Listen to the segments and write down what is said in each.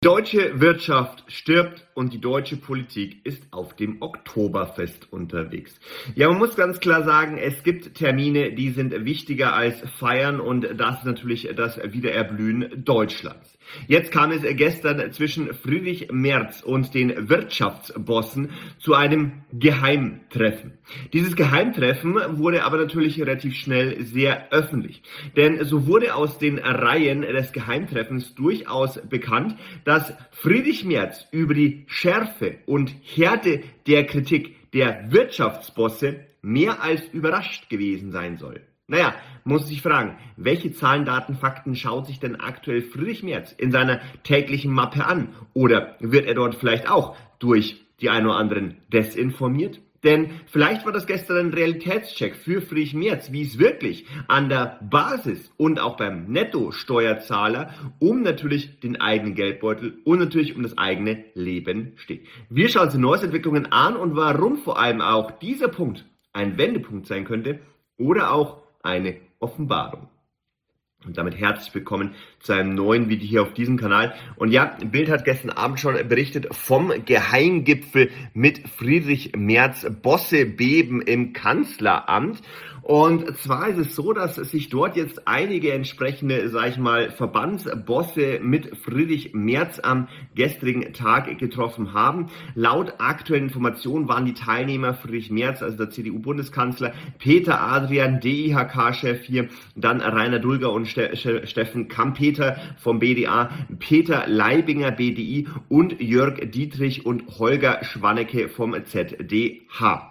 Deutsche Wirtschaft stirbt und die deutsche Politik ist auf dem Oktoberfest unterwegs. Ja, man muss ganz klar sagen, es gibt Termine, die sind wichtiger als Feiern und das ist natürlich das Wiedererblühen Deutschlands. Jetzt kam es gestern zwischen Friedrich Merz und den Wirtschaftsbossen zu einem Geheimtreffen. Dieses Geheimtreffen wurde aber natürlich relativ schnell sehr öffentlich. Denn so wurde aus den Reihen des Geheimtreffens durchaus bekannt, dass Friedrich Merz über die Schärfe und Härte der Kritik der Wirtschaftsbosse mehr als überrascht gewesen sein soll. Naja, muss sich fragen, welche Zahlen, Daten, Fakten schaut sich denn aktuell Friedrich Merz in seiner täglichen Mappe an? Oder wird er dort vielleicht auch durch die ein oder anderen desinformiert? Denn vielleicht war das gestern ein Realitätscheck für Friedrich Merz, wie es wirklich an der Basis und auch beim Nettosteuerzahler um natürlich den eigenen Geldbeutel und natürlich um das eigene Leben steht. Wir schauen uns die Neuesentwicklungen an und warum vor allem auch dieser Punkt ein Wendepunkt sein könnte oder auch eine Offenbarung. Und damit herzlich willkommen zu einem neuen Video hier auf diesem Kanal. Und ja, Bild hat gestern Abend schon berichtet vom Geheimgipfel mit Friedrich Merz, Bosse beben im Kanzleramt. Und zwar ist es so, dass sich dort jetzt einige entsprechende, Verbandsbosse mit Friedrich Merz am gestrigen Tag getroffen haben. Laut aktuellen Informationen waren die Teilnehmer Friedrich Merz, also der CDU-Bundeskanzler, Peter Adrian, DIHK-Chef hier, dann Rainer Dulger und Steffen Kampeter vom BDA, Peter Leibinger, BDI und Jörg Dietrich und Holger Schwannecke vom ZDH.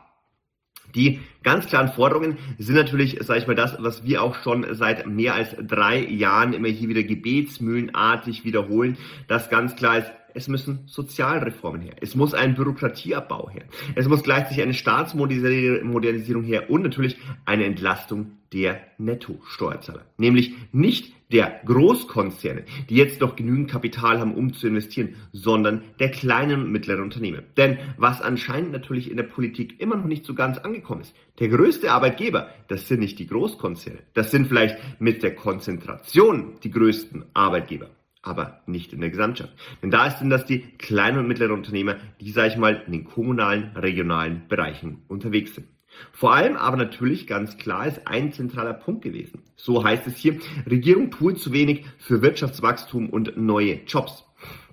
Die ganz klaren Forderungen sind natürlich, das, was wir auch schon seit mehr als 3 Jahren immer hier wieder gebetsmühlenartig wiederholen, dass ganz klar ist, es müssen Sozialreformen her. Es muss ein Bürokratieabbau her. Es muss gleichzeitig eine Staatsmodernisierung her und natürlich eine Entlastung der Nettosteuerzahler. Nämlich nicht der Großkonzerne, die jetzt noch genügend Kapital haben, um zu investieren, sondern der kleinen und mittleren Unternehmen. Denn was anscheinend natürlich in der Politik immer noch nicht so ganz angekommen ist, der größte Arbeitgeber, das sind nicht die Großkonzerne. Das sind vielleicht mit der Konzentration die größten Arbeitgeber, aber nicht in der Gesamtschaft. Denn da sind das die kleinen und mittleren Unternehmer, die, in den kommunalen, regionalen Bereichen unterwegs sind. Vor allem aber natürlich ganz klar ist ein zentraler Punkt gewesen. So heißt es hier, Regierung tue zu wenig für Wirtschaftswachstum und neue Jobs.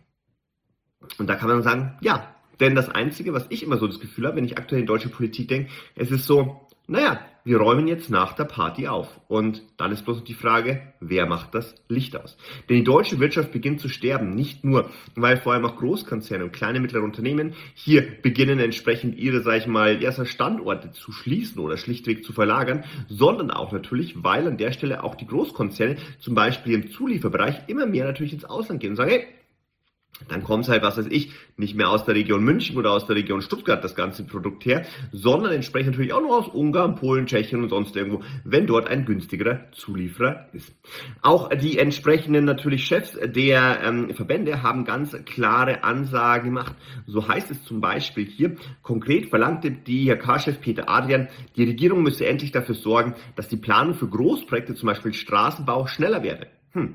Und da kann man sagen, ja, denn das Einzige, was ich immer so das Gefühl habe, wenn ich aktuell in deutsche Politik denke, es ist so, wir räumen jetzt nach der Party auf. Und dann ist bloß die Frage, wer macht das Licht aus? Denn die deutsche Wirtschaft beginnt zu sterben. Nicht nur, weil vor allem auch Großkonzerne und kleine mittlere Unternehmen hier beginnen entsprechend ihre, Standorte zu schließen oder schlichtweg zu verlagern, sondern auch natürlich, weil an der Stelle auch die Großkonzerne zum Beispiel im Zulieferbereich immer mehr natürlich ins Ausland gehen und sagen, hey, dann kommt es nicht mehr aus der Region München oder aus der Region Stuttgart das ganze Produkt her, sondern entsprechend natürlich auch noch aus Ungarn, Polen, Tschechien und sonst irgendwo, wenn dort ein günstigerer Zulieferer ist. Auch die entsprechenden natürlich Chefs der Verbände haben ganz klare Ansagen gemacht. So heißt es zum Beispiel hier, konkret verlangte die IHK-Chef Peter Adrian, die Regierung müsse endlich dafür sorgen, dass die Planung für Großprojekte, zum Beispiel Straßenbau, schneller werde.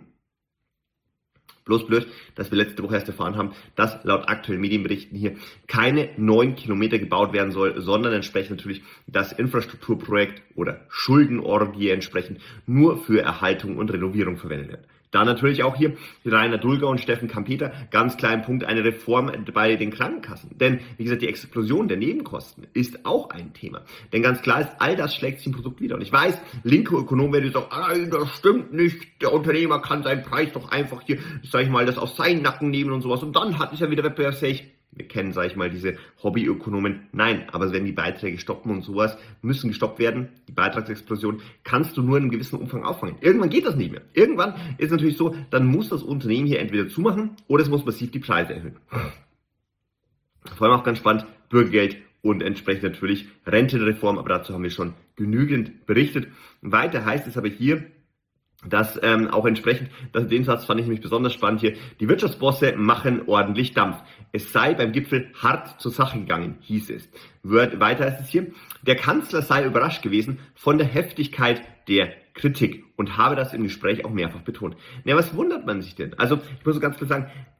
Bloß blöd, dass wir letzte Woche erst erfahren haben, dass laut aktuellen Medienberichten hier keine 9 Kilometer gebaut werden soll, sondern entsprechend natürlich das Infrastrukturprojekt oder Schuldenorgie entsprechend nur für Erhaltung und Renovierung verwendet wird. Dann natürlich auch hier Rainer Dulger und Steffen Kampeter, ganz kleinen Punkt, eine Reform bei den Krankenkassen. Denn, wie gesagt, die Explosion der Nebenkosten ist auch ein Thema. Denn ganz klar ist, all das schlägt sich im Produkt wieder. Und ich weiß, linke Ökonomen werden sagen, nein, das stimmt nicht, der Unternehmer kann seinen Preis doch einfach hier, das auf seinen Nacken nehmen und sowas. Und dann ist er wieder wettbewerbsfähig. Wir kennen, diese Hobbyökonomen. Nein, aber wenn die Beiträge stoppen und sowas, müssen gestoppt werden. Die Beitragsexplosion kannst du nur in einem gewissen Umfang auffangen. Irgendwann geht das nicht mehr. Irgendwann ist es natürlich so, dann muss das Unternehmen hier entweder zumachen oder es muss massiv die Preise erhöhen. Vor allem auch ganz spannend, Bürgergeld und entsprechend natürlich Rentenreform, aber dazu haben wir schon genügend berichtet. Weiter heißt es aber hier, dass auch entsprechend, den Satz fand ich nämlich besonders spannend hier, die Wirtschaftsbosse machen ordentlich Dampf. Es sei beim Gipfel hart zur Sache gegangen, hieß es. Weiter heißt es hier, der Kanzler sei überrascht gewesen von der Heftigkeit der Kritik und habe das im Gespräch auch mehrfach betont. Ja, was wundert man sich denn? Also, ich muss so ganz klar sagen,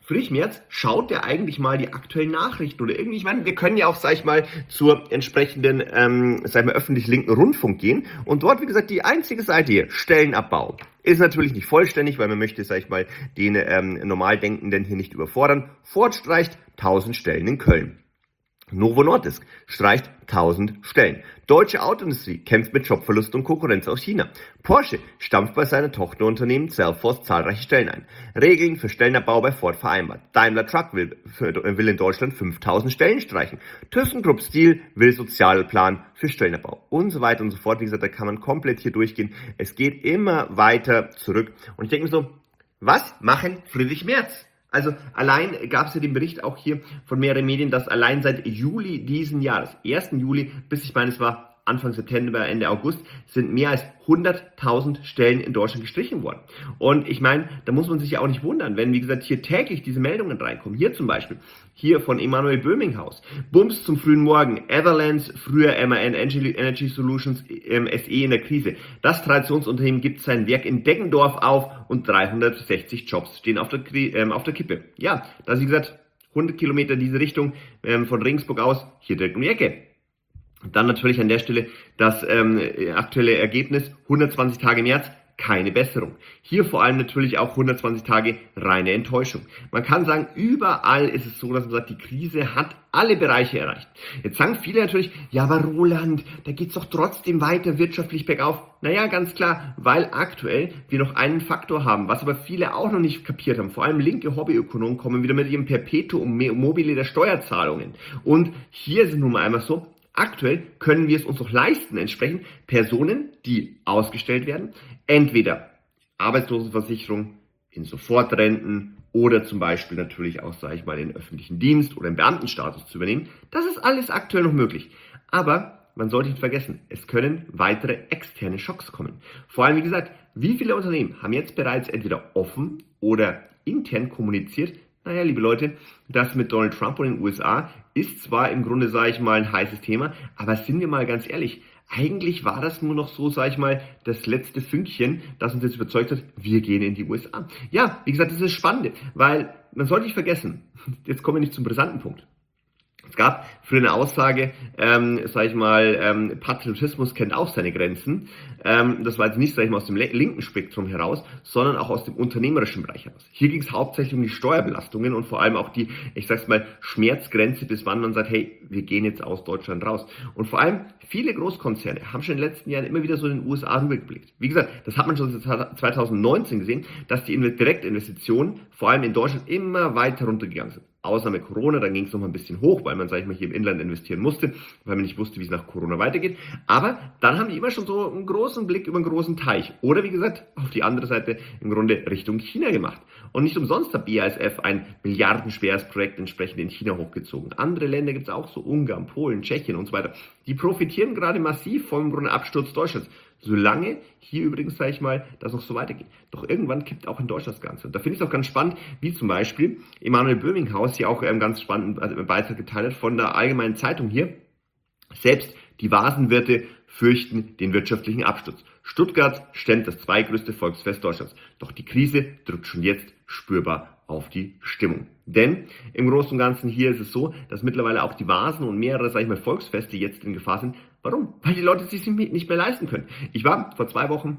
Friedrich Merz, schaut der eigentlich mal die aktuellen Nachrichten oder irgendwie, ich meine, wir können ja auch, sag ich mal, zur entsprechenden, öffentlich-linken Rundfunk gehen und dort, wie gesagt, die einzige Seite hier, Stellenabbau, ist natürlich nicht vollständig, weil man möchte, sag ich mal, den Normaldenkenden hier nicht überfordern. Ford streicht 1000 Stellen in Köln. Novo Nordisk streicht 1000 Stellen. Deutsche Autoindustrie kämpft mit Jobverlust und Konkurrenz aus China. Porsche stampft bei seiner Tochterunternehmen Cellforce zahlreiche Stellen ein. Regeln für Stellenabbau bei Ford vereinbart. Daimler Truck will in Deutschland 5000 Stellen streichen. ThyssenKrupp Steel will Sozialplan für Stellenabbau und so weiter und so fort. Wie gesagt, da kann man komplett hier durchgehen. Es geht immer weiter zurück. Und ich denke mir so, was machen Friedrich Merz? Also allein gab es ja den Bericht auch hier von mehreren Medien, dass allein seit Juli diesen Jahres, 1. Juli bis ich meine es war Anfang September, Ende August, sind mehr als 100.000 Stellen in Deutschland gestrichen worden. Und ich meine, da muss man sich ja auch nicht wundern, wenn, wie gesagt, hier täglich diese Meldungen reinkommen. Hier zum Beispiel, hier von Emanuel Böhminghaus. Bums zum frühen Morgen. Everlands, früher MAN Energy Solutions, SE in der Krise. Das Traditionsunternehmen gibt sein Werk in Deggendorf auf und 360 Jobs stehen auf der Kippe. Ja, das ist, wie gesagt, 100 Kilometer in diese Richtung, von Regensburg aus, hier direkt um die Ecke. Dann natürlich an der Stelle das aktuelle Ergebnis, 120 Tage März, keine Besserung. Hier vor allem natürlich auch 120 Tage reine Enttäuschung. Man kann sagen, überall ist es so, dass man sagt, die Krise hat alle Bereiche erreicht. Jetzt sagen viele natürlich, ja, aber Roland, da geht's doch trotzdem weiter wirtschaftlich bergauf. Naja, ganz klar, weil aktuell wir noch einen Faktor haben, was aber viele auch noch nicht kapiert haben. Vor allem linke Hobbyökonomen kommen wieder mit ihrem Perpetuum mobile der Steuerzahlungen. Und hier ist es nun mal einmal so, aktuell können wir es uns noch leisten, entsprechend Personen, die ausgestellt werden, entweder Arbeitslosenversicherung, in Sofortrenten oder zum Beispiel natürlich auch, sage ich mal, in öffentlichen Dienst oder im Beamtenstatus zu übernehmen. Das ist alles aktuell noch möglich. Aber man sollte nicht vergessen, es können weitere externe Schocks kommen. Vor allem, wie gesagt, wie viele Unternehmen haben jetzt bereits entweder offen oder intern kommuniziert, naja, liebe Leute, das mit Donald Trump und den USA ist zwar im Grunde, sage ich mal, ein heißes Thema, aber sind wir mal ganz ehrlich, eigentlich war das nur noch so, sage ich mal, das letzte Fünkchen, das uns jetzt überzeugt hat, wir gehen in die USA. Ja, wie gesagt, das ist das Spannende, weil man sollte nicht vergessen, jetzt kommen wir nicht zum brisanten Punkt. Es gab für eine Aussage, sage ich mal, Patriotismus kennt auch seine Grenzen. Das war jetzt nicht, sage ich mal, aus dem linken Spektrum heraus, sondern auch aus dem unternehmerischen Bereich heraus. Hier ging es hauptsächlich um die Steuerbelastungen und vor allem auch die, ich sag's mal, Schmerzgrenze, bis wann man sagt, hey, wir gehen jetzt aus Deutschland raus. Und vor allem viele Großkonzerne haben schon in den letzten Jahren immer wieder so in den USA rübergeblickt. Wie gesagt, das hat man schon seit 2019 gesehen, dass die Direktinvestitionen vor allem in Deutschland immer weiter runtergegangen sind. Ausnahme Corona, dann ging es noch mal ein bisschen hoch, weil man, sag ich mal, hier im Inland investieren musste, weil man nicht wusste, wie es nach Corona weitergeht. Aber dann haben die immer schon so einen großen Blick über einen großen Teich. Oder wie gesagt, auf die andere Seite im Grunde Richtung China gemacht. Und nicht umsonst hat BASF ein milliardenschweres Projekt entsprechend in China hochgezogen. Andere Länder gibt es auch, so Ungarn, Polen, Tschechien und so weiter. Die profitieren gerade massiv vom Grunde Absturz Deutschlands. Solange hier übrigens, sage ich mal, das noch so weitergeht. Doch irgendwann kippt auch in Deutschland das Ganze. Und da finde ich es auch ganz spannend, wie zum Beispiel Emanuel Böhminghaus hier auch einen ganz spannenden Beitrag geteilt hat von der Allgemeinen Zeitung hier. Selbst die Vasenwirte fürchten den wirtschaftlichen Absturz. Stuttgart stemmt das zweitgrößte Volksfest Deutschlands. Doch die Krise drückt schon jetzt spürbar auf die Stimmung. Denn im Großen und Ganzen hier ist es so, dass mittlerweile auch die Vasen und mehrere, sag ich mal, Volksfeste jetzt in Gefahr sind. Warum? Weil die Leute sich nicht mehr leisten können. Ich war vor zwei Wochen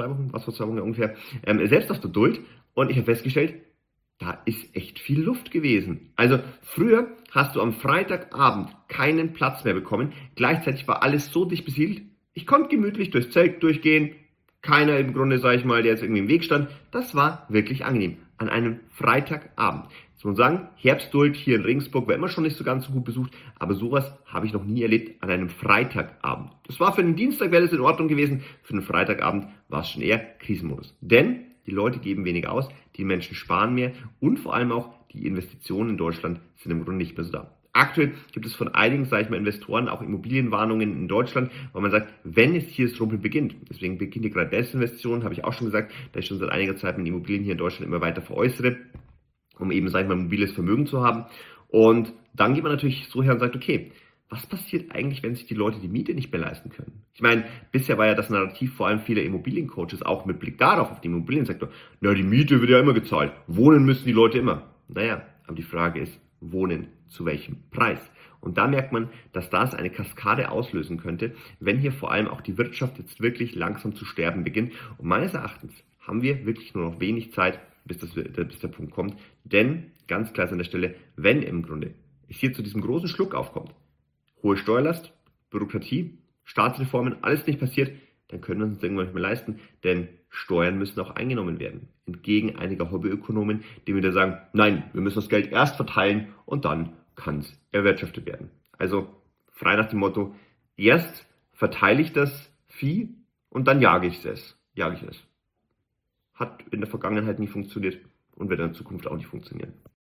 ungefähr, selbst auf der Duld und ich habe festgestellt, da ist echt viel Luft gewesen. Also früher hast du am Freitagabend keinen Platz mehr bekommen. Gleichzeitig war alles so dicht besiedelt. Ich konnte gemütlich durchs Zelt durchgehen. Keiner im Grunde, sage ich mal, der jetzt irgendwie im Weg stand. Das war wirklich angenehm. An einem Freitagabend. Jetzt muss man sagen, Herbstduld hier in Regensburg war immer schon nicht so ganz so gut besucht. Aber sowas habe ich noch nie erlebt an einem Freitagabend. Das war für einen Dienstag, wäre das in Ordnung gewesen. Für einen Freitagabend war es schon eher Krisenmodus. Denn die Leute geben weniger aus, die Menschen sparen mehr und vor allem auch die Investitionen in Deutschland sind im Grunde nicht mehr so da. Aktuell gibt es von einigen, sage ich mal, Investoren auch Immobilienwarnungen in Deutschland, weil man sagt, wenn es hier das Rumpeln beginnt, deswegen beginnt hier gerade Desinvestitionen, habe ich auch schon gesagt, da ich schon seit einiger Zeit mit Immobilien hier in Deutschland immer weiter veräußere, um eben, sage ich mal, mobiles Vermögen zu haben. Und dann geht man natürlich so her und sagt, okay, was passiert eigentlich, wenn sich die Leute die Miete nicht mehr leisten können? Ich meine, bisher war ja das Narrativ vor allem vieler Immobiliencoaches auch mit Blick darauf, auf den Immobiliensektor. Na, die Miete wird ja immer gezahlt. Wohnen müssen die Leute immer. Naja, aber die Frage ist, Wohnen zu welchem Preis? Und da merkt man, dass das eine Kaskade auslösen könnte, wenn hier vor allem auch die Wirtschaft jetzt wirklich langsam zu sterben beginnt. Und meines Erachtens haben wir wirklich nur noch wenig Zeit, bis der Punkt kommt. Denn, ganz klar ist an der Stelle, wenn im Grunde es hier zu diesem großen Schluck aufkommt, hohe Steuerlast, Bürokratie, Staatsreformen, alles nicht passiert, dann können wir uns das irgendwann nicht mehr leisten, denn Steuern müssen auch eingenommen werden. Entgegen einiger Hobbyökonomen, die wieder sagen, nein, wir müssen das Geld erst verteilen und dann kann es erwirtschaftet werden. Also frei nach dem Motto, erst verteile ich das Vieh und dann jage ich es. Hat in der Vergangenheit nie funktioniert und wird in der Zukunft auch nicht funktionieren.